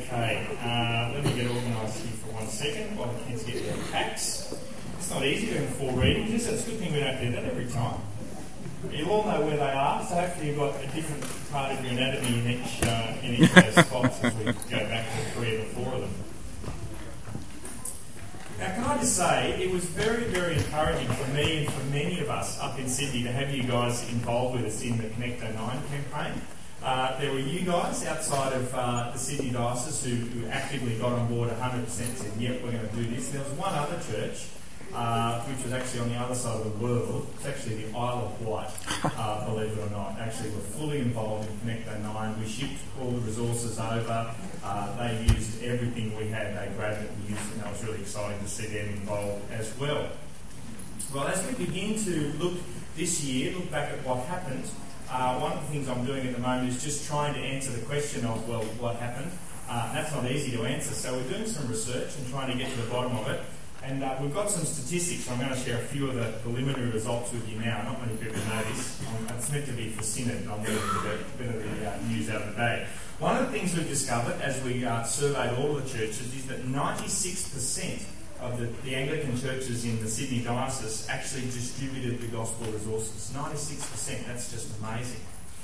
Okay, let me get organised here for 1 second while the kids get their packs. It's not easy doing 4 readings, is it? It's a good thing we don't do that every time. You all know where they are, so hopefully you've got a different part of your anatomy in each of those spots as we go back to 3 or 4 of them. Now, can I just say, it was very, very encouraging for me and for many of us up in Sydney to have you guys involved with us in the Connect 09 campaign. There were you guys outside of the Sydney Diocese who actively got on board 100% and said, yep, we're going to do this. There was one other church, which was actually on the other side of the world. It's actually the Isle of Wight, believe it or not. Actually, we're fully involved in Connect 09. We shipped all the resources over. They used everything we had. They grabbed it and used it, and that was really exciting to see them involved as well. Well, as we begin to look this year, look back at what happened, one of the things I'm doing at the moment is just trying to answer the question of, well, what happened? That's not easy to answer. So we're doing some research and trying to get to the bottom of it. And we've got some statistics. I'm going to share a few of the preliminary results with you now. Not many people know this. It's meant to be for Synod. I'm getting a bit of the news out of the day. One of the things we've discovered as we surveyed all of the churches is that 96% of the Anglican churches in the Sydney Diocese actually distributed the gospel resources. 96%, that's just amazing.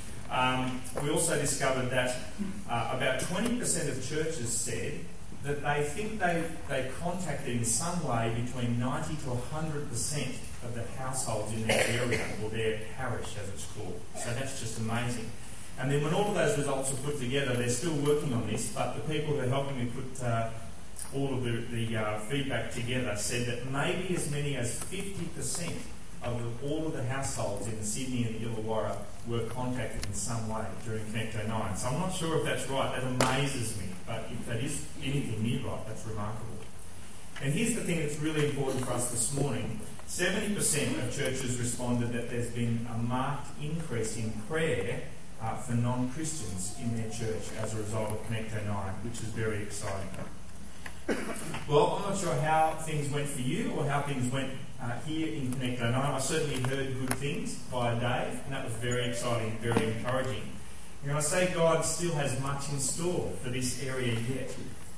We also discovered that about 20% of churches said that they think they contacted in some way between 90 to 100% of the households in their area, or their parish as it's called. So that's just amazing. And then when all of those results are put together, they're still working on this, but the people who are helping me put all of the feedback together said that maybe as many as 50% of all of the households in the Sydney and the Illawarra were contacted in some way during Connect 09. So I'm not sure if that's right. That amazes me. But if that is anything near right, that's remarkable. And here's the thing that's really important for us this morning. 70% of churches responded that there's been a marked increase in prayer for non-Christians in their church as a result of Connect 09, which is very exciting. Well, I'm not sure how things went for you or how things went here in Connect 09. I certainly heard good things via Dave, and that was very exciting, very encouraging. And I say God still has much in store for this area yet.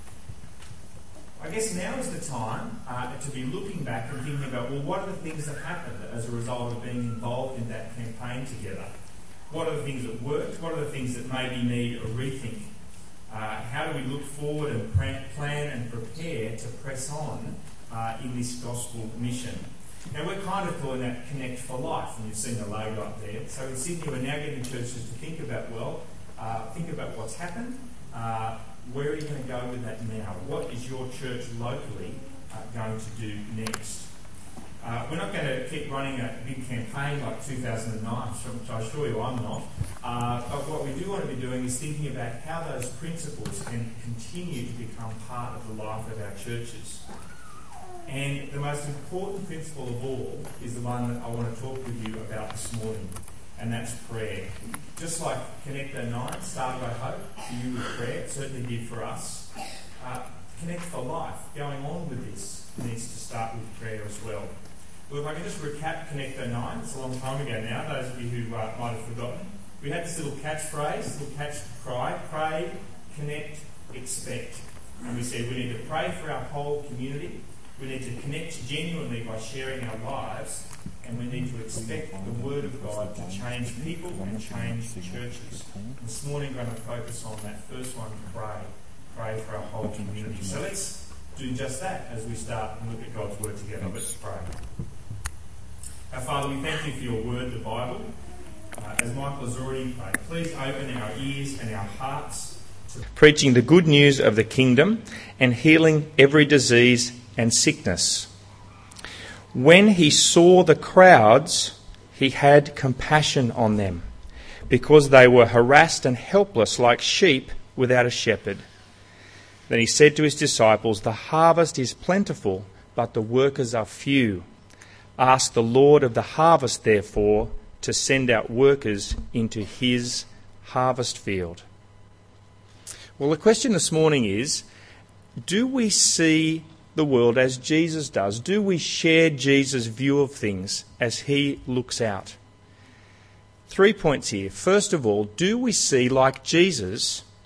I guess now is the time to be looking back and thinking about, well, what are the things that happened as a result of being involved in that campaign together? What are the things that worked? What are the things that maybe need a rethink? How do we look forward and plan and prepare to press on in this gospel mission? Now, we're kind of calling that Connect for Life, and you've seen the logo up there. So in Sydney, we're now getting churches to think about, think about what's happened. Where are you going to go with that now? What is your church locally going to do next? We're not going to keep running a big campaign like 2009, which I assure you I'm not. But what we do want to be doing is thinking about how those principles can continue to become part of the life of our churches. And the most important principle of all is the one that I want to talk with you about this morning, and that's prayer. Just like Connect 09 started, I hope, for you with prayer, it certainly did for us. Connect for Life, going on with this, needs to start with prayer as well. Well, if I can just recap Connect 09, it's a long time ago now, those of you who might have forgotten. We had this little catchphrase, little catch cry: pray, connect, expect. And we said we need to pray for our whole community. We need to connect genuinely by sharing our lives, and we need to expect the Word of God to change people and change the churches. This morning we're going to focus on that first one, pray. Pray for our whole community. So let's do just that as we start and look at God's Word together. Let's pray. Our Father, we thank you for your Word, the Bible. As Michael has already prayed, please open our ears and our hearts to preaching the good news of the kingdom and healing every disease and sickness. When he saw the crowds, he had compassion on them, because they were harassed and helpless like sheep without a shepherd. Then he said to his disciples, "The harvest is plentiful, but the workers are few. Ask the Lord of the harvest, therefore, to send out workers into his harvest field." Well, the question this morning is, do we see the world as Jesus does? Do we share Jesus' view of things as he looks out? 3 points here. First of all, do we see, like Jesus,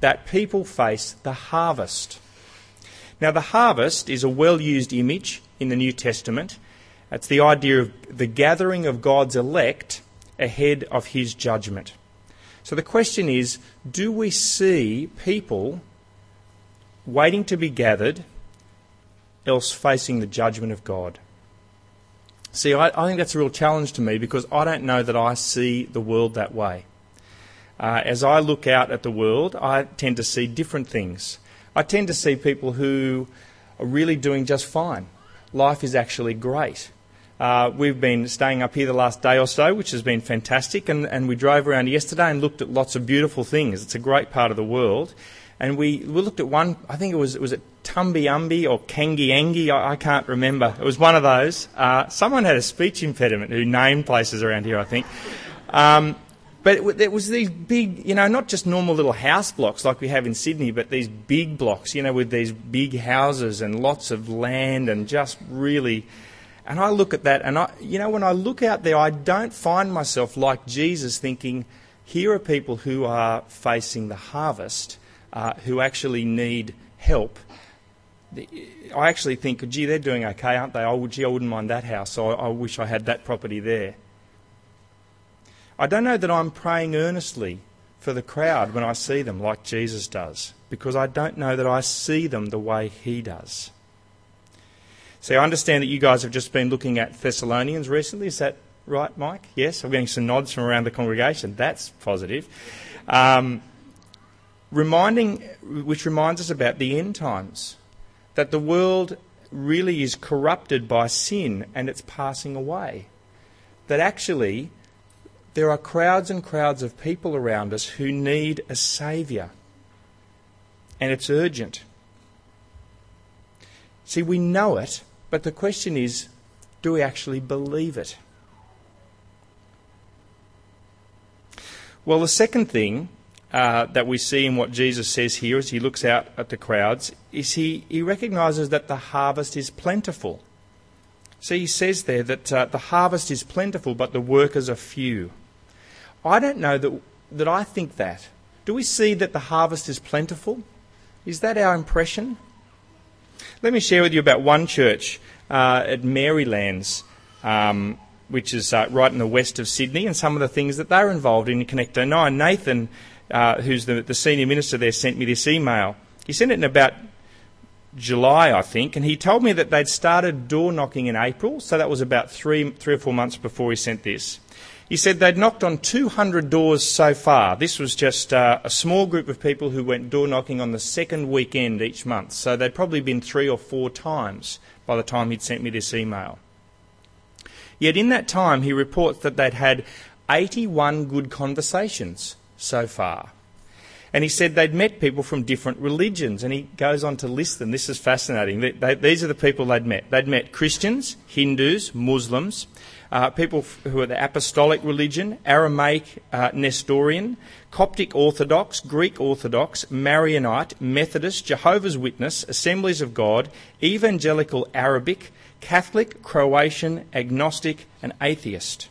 that people face the harvest. Now, the harvest is a well-used image in the New Testament. It's the idea of the gathering of God's elect ahead of his judgment. So the question is, do we see people waiting to be gathered, else facing the judgment of God? See, I think that's a real challenge to me, because I don't know that I see the world that way. As I look out at the world, I tend to see different things. I tend to see people who are really doing just fine. Life is actually great. We've been staying up here the last day or so, which has been fantastic, and we drove around yesterday and looked at lots of beautiful things. It's a great part of the world. And we looked at one, I think was it Tumbi or Kangiangi? I can't remember. It was one of those. Someone had a speech impediment who named places around here, I think. But it was these big, not just normal little house blocks like we have in Sydney, but these big blocks, with these big houses and lots of land and just really... And I look at that and, when I look out there, I don't find myself like Jesus thinking, here are people who are facing the harvest, who actually need help. I actually think, gee, they're doing okay, aren't they? I wouldn't mind that house, so I wish I had that property there. I don't know that I'm praying earnestly for the crowd when I see them like Jesus does, because I don't know that I see them the way he does. See, I understand that you guys have just been looking at Thessalonians recently. Is that right, Mike? Yes, I'm getting some nods from around the congregation. That's positive. Which reminds us about the end times, that the world really is corrupted by sin and it's passing away. That actually there are crowds and crowds of people around us who need a saviour, and it's urgent. See, we know it, but the question is, do we actually believe it? Well, the second thing that we see in what Jesus says here as he looks out at the crowds is he recognises that the harvest is plentiful. So he says there that the harvest is plentiful, but the workers are few. I don't know that I think that. Do we see that the harvest is plentiful? Is that our impression? Let me share with you about one church at Marylands, which is right in the west of Sydney, and some of the things that they're involved in Connecto 9. Nathan, who's the senior minister there, sent me this email. He sent it in about July, I think, and he told me that they'd started door knocking in April, so that was about three or 4 months before he sent this. He said they'd knocked on 200 doors so far. This was just a small group of people who went door knocking on the second weekend each month, so they'd probably been 3 or 4 times by the time he'd sent me this email. Yet in that time, he reports that they'd had 81 good conversations so far. And he said they'd met people from different religions, and he goes on to list them. This is fascinating. These are the people they'd met. They'd met Christians, Hindus, Muslims, people who are the apostolic religion, Aramaic Nestorian, Coptic Orthodox, Greek Orthodox, Maronite, Methodist, Jehovah's Witness, Assemblies of God, Evangelical Arabic, Catholic, Croatian, Agnostic and Atheist.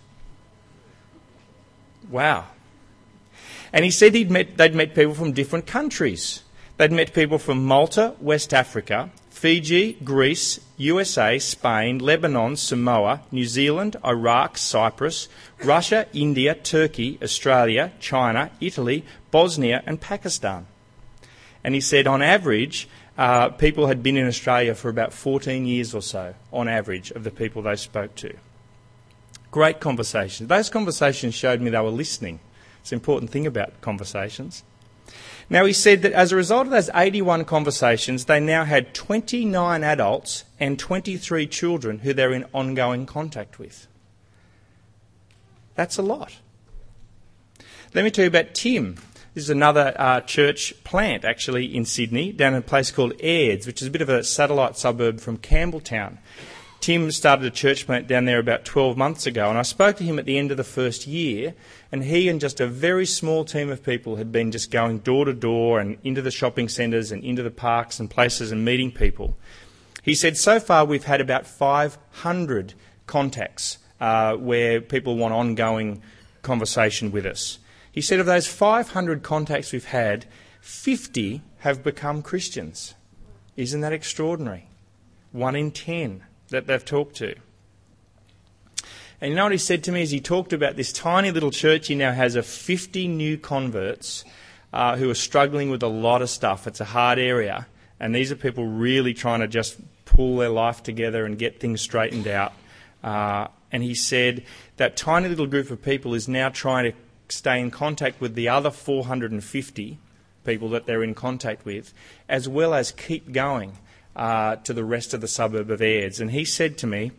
Wow. And he said they'd met people from different countries. They'd met people from Malta, West Africa, Fiji, Greece, USA, Spain, Lebanon, Samoa, New Zealand, Iraq, Cyprus, Russia, India, Turkey, Australia, China, Italy, Bosnia and Pakistan. And he said on average, people had been in Australia for about 14 years or so, on average, of the people they spoke to. Great conversations. Those conversations showed me they were listening. It's an important thing about conversations. Now, he said that as a result of those 81 conversations, they now had 29 adults and 23 children who they're in ongoing contact with. That's a lot. Let me tell you about Tim. This is another church plant, actually, in Sydney, down in a place called Aids, which is a bit of a satellite suburb from Campbelltown. Tim started a church plant down there about 12 months ago, and I spoke to him at the end of the first year, and he and just a very small team of people had been just going door to door and into the shopping centres and into the parks and places and meeting people. He said so far we've had about 500 contacts where people want ongoing conversation with us. He said of those 500 contacts we've had, 50 have become Christians. Isn't that extraordinary? 1 in 10 that they've talked to. And you know what he said to me as he talked about this tiny little church he now has of 50 new converts who are struggling with a lot of stuff. It's a hard area, and these are people really trying to just pull their life together and get things straightened out. And he said that tiny little group of people is now trying to stay in contact with the other 450 people that they're in contact with, as well as keep going to the rest of the suburb of Ayres. And he said to me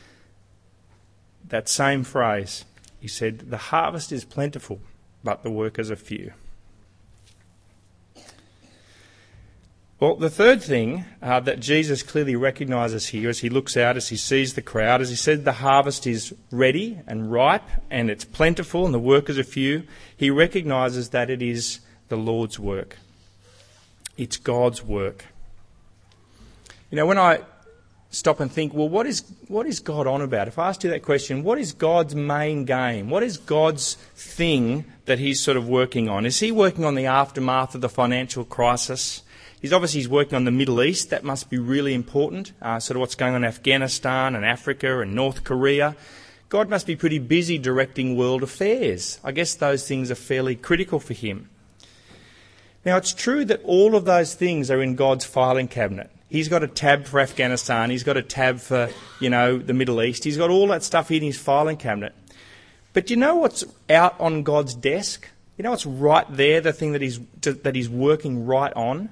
that same phrase. He said, "The harvest is plentiful, but the workers are few." Well, the third thing that Jesus clearly recognises here as he looks out, as he sees the crowd, as he said the harvest is ready and ripe and it's plentiful and the workers are few, he recognises that it is the Lord's work. It's God's work. You know, when I stop and think, well, what is God on about? If I ask you that question, what is God's main game? What is God's thing that he's sort of working on? Is he working on the aftermath of the financial crisis? He's working on the Middle East. That must be really important. Sort of what's going on in Afghanistan and Africa and North Korea. God must be pretty busy directing world affairs. I guess those things are fairly critical for him. Now, it's true that all of those things are in God's filing cabinet. He's got a tab for Afghanistan. He's got a tab for, the Middle East. He's got all that stuff in his filing cabinet. But you know what's out on God's desk? You know what's right there, the thing that he's working right on?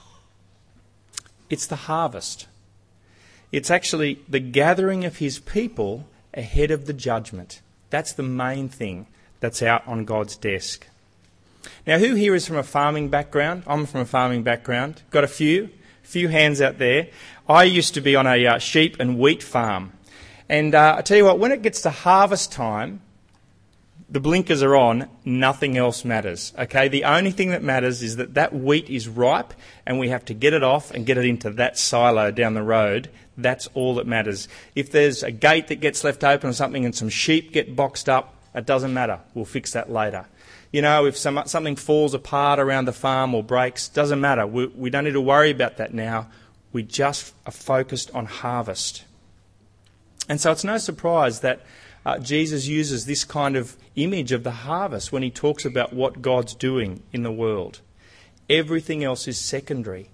It's the harvest. It's actually the gathering of his people ahead of the judgment. That's the main thing that's out on God's desk. Now, who here is from a farming background? I'm from a farming background. Got a few hands out there. I used to be on a sheep and wheat farm. And I tell you what, when it gets to harvest time, the blinkers are on, nothing else matters. Okay, the only thing that matters is that wheat is ripe and we have to get it off and get it into that silo down the road. That's all that matters. If there's a gate that gets left open or something and some sheep get boxed up, it doesn't matter. We'll fix that later. You know, if something falls apart around the farm or breaks, doesn't matter. We don't need to worry about that now. We just are focused on harvest. And so it's no surprise that Jesus uses this kind of image of the harvest when he talks about what God's doing in the world. Everything else is secondary.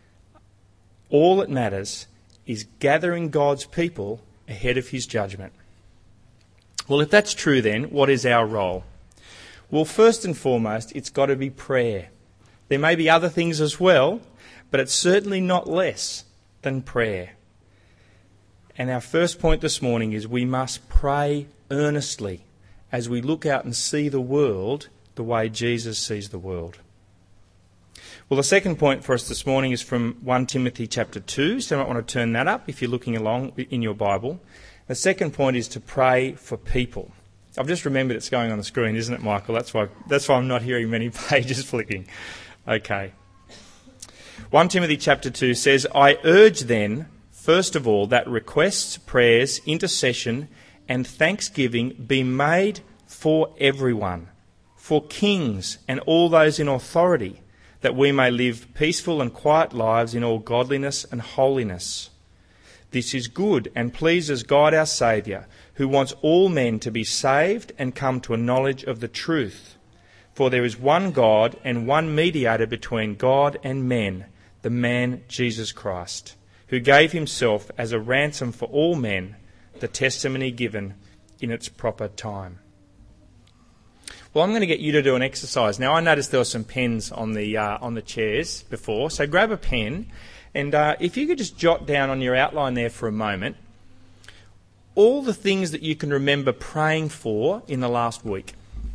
All that matters is gathering God's people ahead of his judgment. Well, if that's true then, what is our role? Well, first and foremost, it's got to be prayer. There may be other things as well, but it's certainly not less than prayer. And our first point this morning is we must pray earnestly as we look out and see the world the way Jesus sees the world. Well, the second point for us this morning is from 1 Timothy chapter 2, so you might want to turn that up if you're looking along in your Bible. The second point is to pray for people. I've just remembered it's going on the screen, isn't it, Michael? That's why I'm not hearing many pages flicking. Okay. 1 Timothy chapter 2 says, "I urge then, first of all, that requests, prayers, intercession, and thanksgiving be made for everyone, for kings and all those in authority, that we may live peaceful and quiet lives in all godliness and holiness. This is good and pleases God our Saviour, who wants all men to be saved and come to a knowledge of the truth. For there is one God and one mediator between God and men, the man Jesus Christ, who gave himself as a ransom for all men, the testimony given in its proper time." Well, I'm going to get you to do an exercise. Now, I noticed there were some pens on the chairs before, so grab a pen, and if you could just jot down on your outline there for a moment all the things that you can remember praying for in the last week.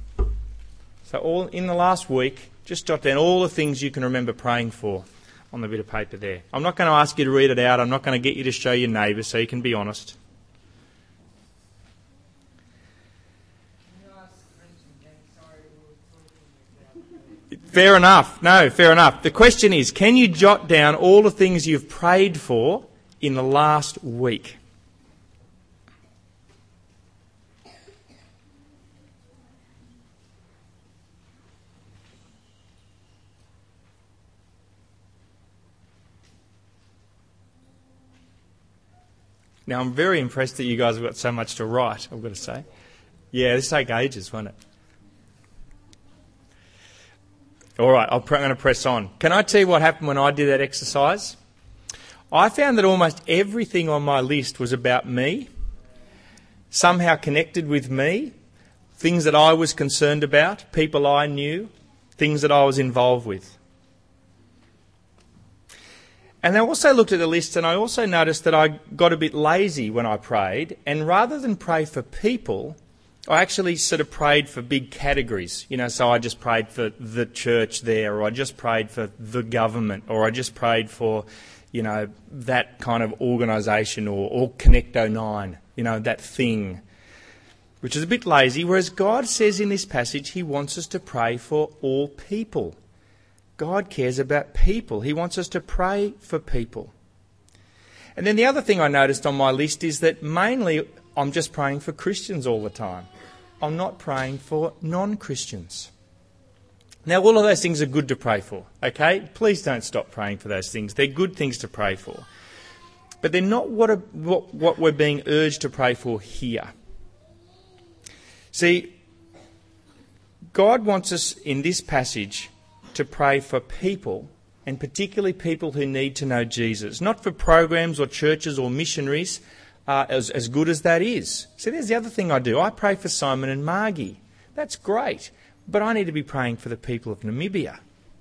So all in the last week, just jot down all the things you can remember praying for on the bit of paper there. I'm not going to ask you to read it out. I'm not going to get you to show your neighbours so you can be honest. Fair enough. No, fair enough. The question is, can you jot down all the things you've prayed for in the last week? Now, I'm very impressed that you guys have got so much to write, I've got to say. Yeah, this take ages, won't it? All right, I'm going to press on. Can I tell you what happened when I did that exercise? I found that almost everything on my list was about me, somehow connected with me, things that I was concerned about, people I knew, things that I was involved with. And I also looked at the list and I also noticed that I got a bit lazy when I prayed, and rather than pray for people, I actually sort of prayed for big categories. So I just prayed for the church there, or I just prayed for the government, or I just prayed for, that kind of organisation, or Connecto 9, that thing, which is a bit lazy, whereas God says in this passage he wants us to pray for all people. God cares about people. He wants us to pray for people. And then the other thing I noticed on my list is that mainly I'm just praying for Christians all the time. I'm not praying for non-Christians. Now, all of those things are good to pray for, okay? Please don't stop praying for those things. They're good things to pray for. But they're not what we're being urged to pray for here. See, God wants us in this passage to pray for people, and particularly people who need to know Jesus. Not for programs or churches or missionaries, as good as that is. See, there's the other thing I do. I pray for Simon and Margie. That's great. But I need to be praying for the people of Namibia.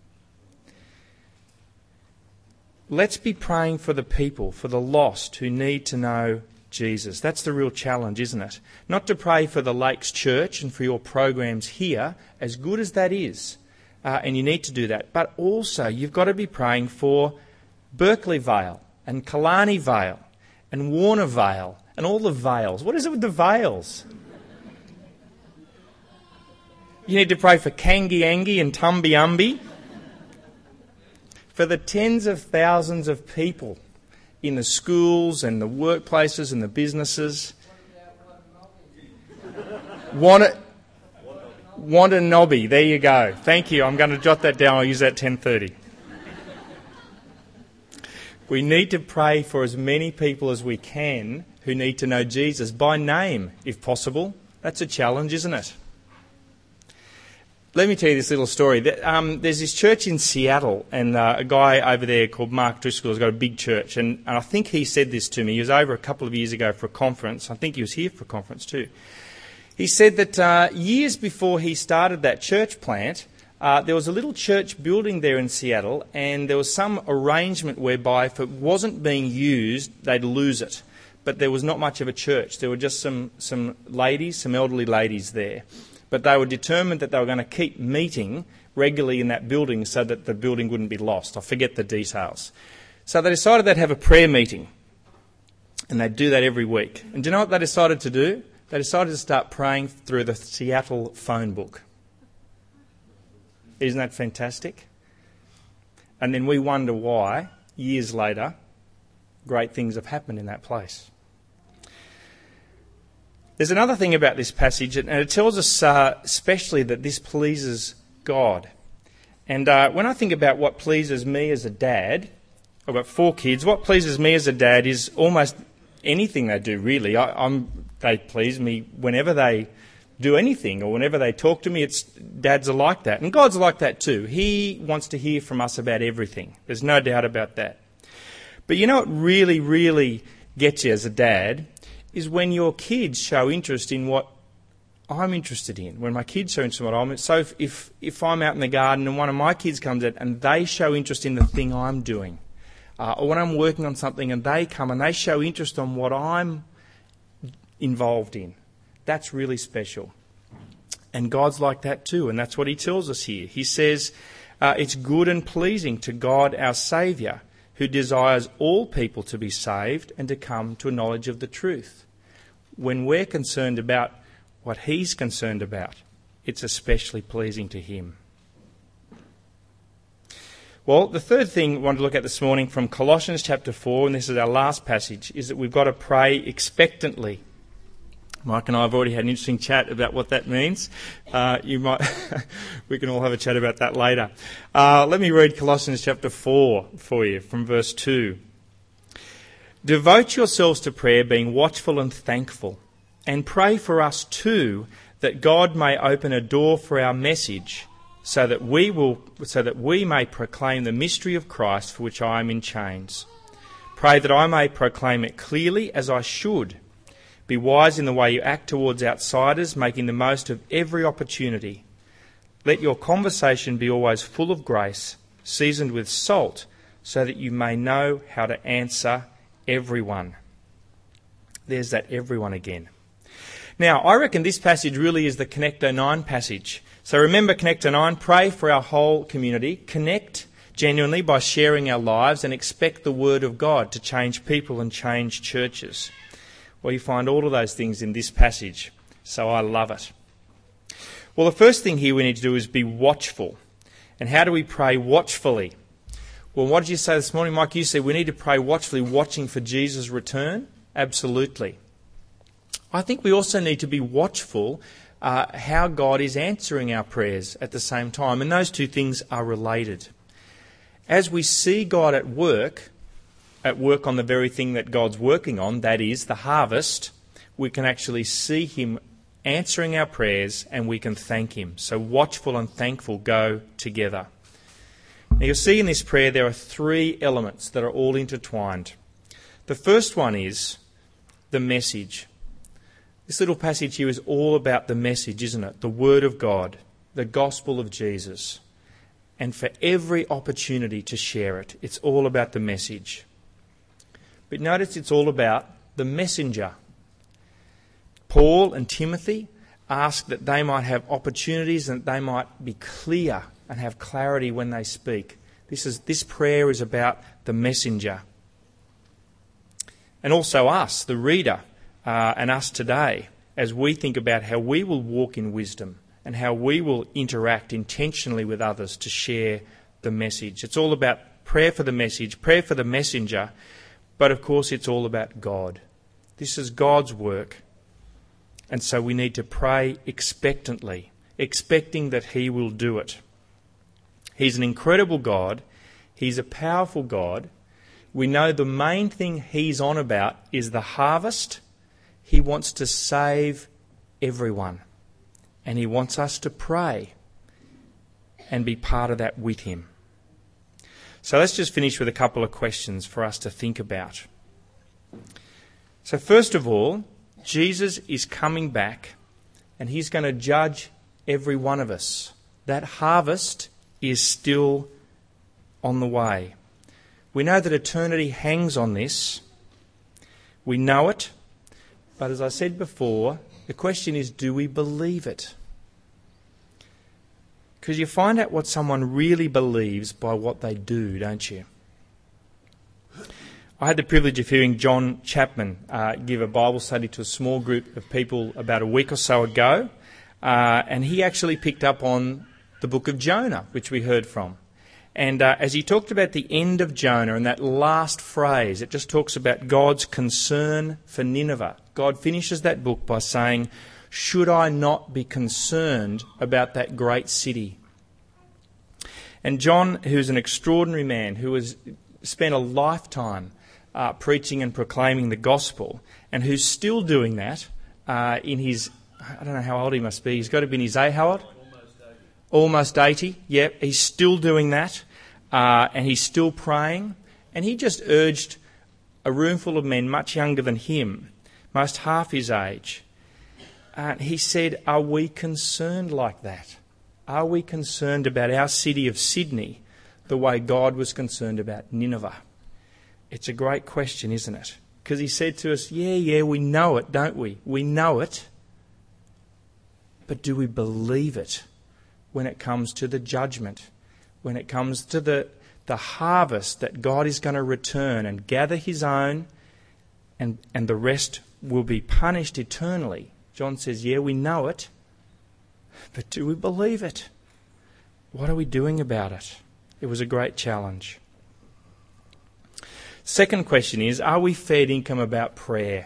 Let's be praying for the people, for the lost who need to know Jesus. That's the real challenge, isn't it? Not to pray for the Lakes Church and for your programs here, as good as that is. And you need to do that. But also, you've got to be praying for Berkeley Vale and Killarney Vale and Warner Vale and all the Vales. What is it with the Vales? You need to pray for Kangiangi and Tumbiumbi, for the tens of thousands of people in the schools and the workplaces and the businesses. Wantanobby, there you go. Thank you. I'm going to jot that down. I'll use that at 10:30. We need to pray for as many people as we can who need to know Jesus by name, if possible. That's a challenge, isn't it? Let me tell you this little story. There's this church in Seattle, and a guy over there called Mark Driscoll has got a big church, and I think he said this to me. He was over a couple of years ago for a conference. I think he was here for a conference too. He said that years before he started that church plant, there was a little church building there in Seattle, and there was some arrangement whereby if it wasn't being used, they'd lose it. But there was not much of a church. There were just some ladies, some elderly ladies there. But they were determined that they were going to keep meeting regularly in that building so that the building wouldn't be lost. I forget the details. So they decided they'd have a prayer meeting, and they'd do that every week. And do you know what they decided to do? They decided to start praying through the Seattle phone book. Isn't that fantastic? And then we wonder why, years later, great things have happened in that place. There's another thing about this passage, and it tells us especially that this pleases God. And when I think about what pleases me as a dad, I've got 4 kids, what pleases me as a dad is almost anything they do, really. They please me whenever they do anything or whenever they talk to me. Dads are like that. And God's like that too. He wants to hear from us about everything. There's no doubt about that. But you know what really, really gets you as a dad is when your kids show interest in what I'm interested in. When my kids show interest in what I'm interested in. So if I'm out in the garden and one of my kids comes out and they show interest in the thing I'm doing, or when I'm working on something and they come and they show interest on what I'm involved in, that's really special. And God's like that too, and that's what he tells us here. He says it's good and pleasing to God our Saviour, who desires all people to be saved and to come to a knowledge of the truth. When we're concerned about what he's concerned about, it's especially pleasing to him. Well, the third thing we want to look at this morning from Colossians chapter 4, and this is our last passage, is that we've got to pray expectantly. Mike and I have already had an interesting chat about what that means. We can all have a chat about that later. Let me read Colossians chapter 4 for you from verse 2. Devote yourselves to prayer, being watchful and thankful, and pray for us too, that God may open a door for our message, so that we may proclaim the mystery of Christ, for which I am in chains. Pray that I may proclaim it clearly as I should. Be wise in the way you act towards outsiders, making the most of every opportunity. Let your conversation be always full of grace, seasoned with salt, so that you may know how to answer everyone. There's that everyone again. Now, I reckon this passage really is the Connect 09 passage. So remember Connect 09, pray for our whole community, connect genuinely by sharing our lives, and expect the Word of God to change people and change churches. Well, you find all of those things in this passage, so I love it. Well, the first thing here we need to do is be watchful. And how do we pray watchfully? Well, what did you say this morning, Mike? You said we need to pray watchfully, watching for Jesus' return? Absolutely. I think we also need to be watchful how God is answering our prayers at the same time. And those two things are related. As we see God at work on the very thing that God's working on, that is the harvest, we can actually see him answering our prayers and we can thank him. So watchful and thankful go together. Now you'll see in this prayer there are three elements that are all intertwined. The first one is the message. This little passage here is all about the message, isn't it? The Word of God, the gospel of Jesus. And for every opportunity to share it, it's all about the message. But notice it's all about the messenger. Paul and Timothy ask that they might have opportunities and that they might be clear and have clarity when they speak. This prayer is about the messenger. And also us, the reader, and us today, as we think about how we will walk in wisdom and how we will interact intentionally with others to share the message. It's all about prayer for the message, prayer for the messenger, but of course it's all about God. This is God's work. And so we need to pray expectantly, expecting that he will do it. He's an incredible God. He's a powerful God. We know the main thing he's on about is the harvest. He wants to save everyone. And he wants us to pray and be part of that with him. So let's just finish with a couple of questions for us to think about. So first of all, Jesus is coming back and he's going to judge every one of us. That harvest is still on the way. We know that eternity hangs on this. We know it. But as I said before, the question is, do we believe it? Because you find out what someone really believes by what they do, don't you? I had the privilege of hearing John Chapman give a Bible study to a small group of people about a week or so ago. And he actually picked up on the book of Jonah, which we heard from. And as he talked about the end of Jonah and that last phrase, it just talks about God's concern for Nineveh. God finishes that book by saying, should I not be concerned about that great city? And John, who's an extraordinary man, who has spent a lifetime preaching and proclaiming the gospel, and who's still doing that in his, I don't know how old he must be, he's got to be in his how old? Almost 80, yeah, he's still doing that, and he's still praying. And he just urged a room full of men much younger than him, most half his age. He said, are we concerned like that? Are we concerned about our city of Sydney the way God was concerned about Nineveh? It's a great question, isn't it? Because he said to us, yeah, we know it, don't we? We know it. But do we believe it? When it comes to the judgment, when it comes to the harvest that God is going to return and gather his own, and the rest will be punished eternally. John says, yeah, we know it, but do we believe it? What are we doing about it? It was a great challenge. Second question is, are we fair income about prayer?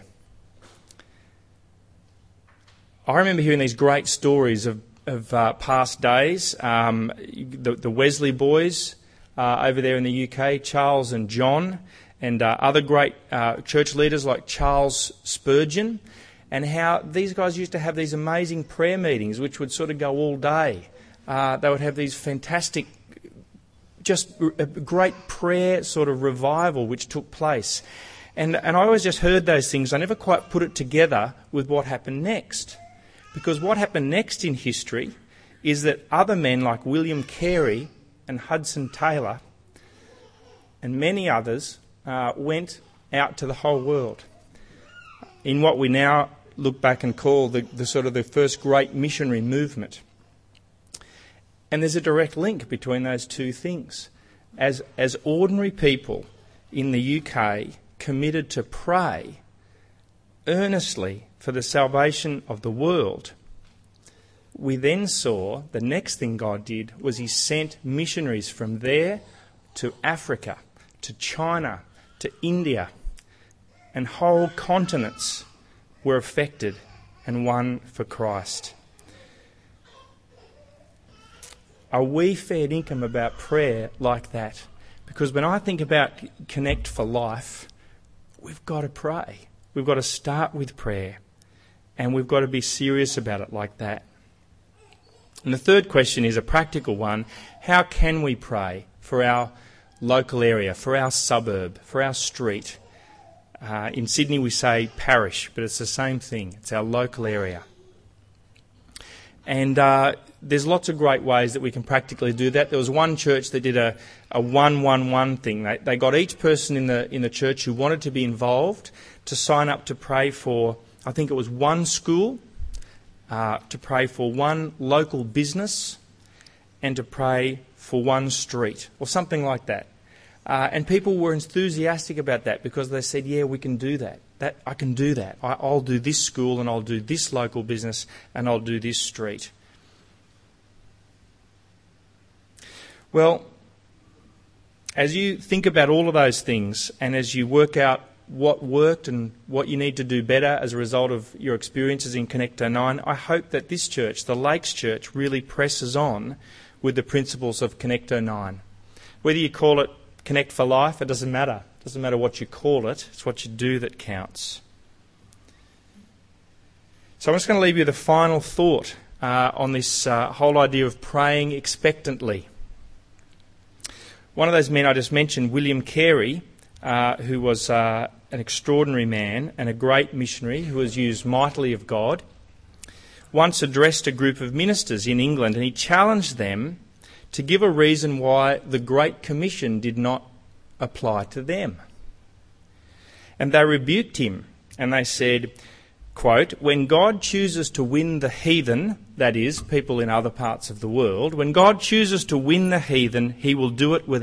I remember hearing these great stories of past days. The Wesley boys over there in the UK, Charles and John, and other great church leaders like Charles Spurgeon, and how these guys used to have these amazing prayer meetings which would sort of go all day. They would have these fantastic, just a great prayer sort of revival which took place. And I always just heard those things. I never quite put it together with what happened next. Because what happened next in history is that other men like William Carey and Hudson Taylor and many others went out to the whole world in what we now look back and call the sort of the first great missionary movement. And there's a direct link between those two things. As ordinary people in the UK committed to pray earnestly for the salvation of the world, we then saw the next thing God did was he sent missionaries from there to Africa, to China, to India, and whole continents were affected and won for Christ. Are we fair income about prayer like that? Because when I think about Connect for Life, we've got to pray. We've got to start with prayer, and we've got to be serious about it like that. And the third question is a practical one. How can we pray for our local area, for our suburb, for our street? In Sydney we say parish, but it's the same thing. It's our local area. And there's lots of great ways that we can practically do that. There was one church that did a 1-1-1 thing. They got each person in the church who wanted to be involved to sign up to pray for, I think it was one school, to pray for one local business, and to pray for one street, or something like that. And people were enthusiastic about that because they said, yeah, we can do that. I can do that. I'll do this school, and I'll do this local business, and I'll do this street. Well, as you think about all of those things, and as you work out what worked and what you need to do better as a result of your experiences in Connect 09, I hope that this church, the Lakes Church, really presses on with the principles of Connect 09. Whether you call it Connect for Life, it doesn't matter. It doesn't matter what you call it. It's what you do that counts. So I'm just going to leave you the final thought on this whole idea of praying expectantly. One of those men I just mentioned, William Carey, who was an extraordinary man and a great missionary who was used mightily of God, once addressed a group of ministers in England, and he challenged them to give a reason why the Great Commission did not apply to them. And they rebuked him, and they said, quote, "When God chooses to win the heathen," that is, people in other parts of the world, "when God chooses to win the heathen, he will do it without